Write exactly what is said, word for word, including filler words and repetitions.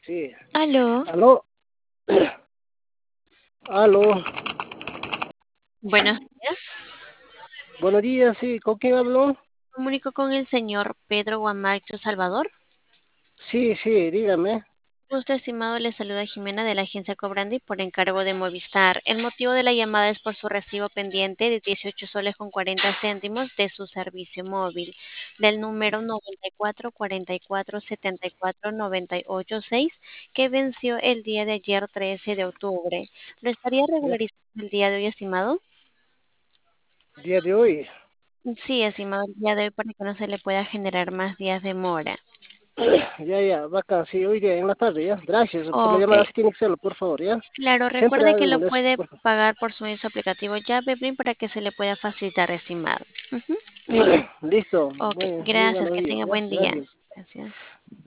Sí. Aló, Aló, aló. buenos días. Buenos días, sí. ¿Con quién habló? Comunico con el señor Pedro Guamacho Salvador. Sí, sí, dígame. Usted, estimado, le saluda Jimena de la agencia Cobrandi por encargo de Movistar. El motivo de la llamada es por su recibo pendiente de dieciocho soles con cuarenta céntimos de su servicio móvil del número noventa y cuatro cuarenta y cuatro setenta y cuatro noventa y ocho seis que venció el día de ayer trece de octubre. ¿Lo estaría Ya. regularizando el día de hoy, estimado? Día de hoy. Sí, estimado, el día de hoy para que no se le pueda generar más días de mora. Ya, ya, bacán, sí, hoy día en la tarde, ya. Gracias por la Ok, llamada, sí tiene que serlo, por favor, ya. claro, Siempre recuerde que lo háganme eso, puede por favor. pagar por su mismo aplicativo Yapeplin para que se le pueda facilitar, estimado. Ujú. Listo, Ok, muy, muy gracias, buenos que días, tenga ya. buen día. Gracias. Gracias.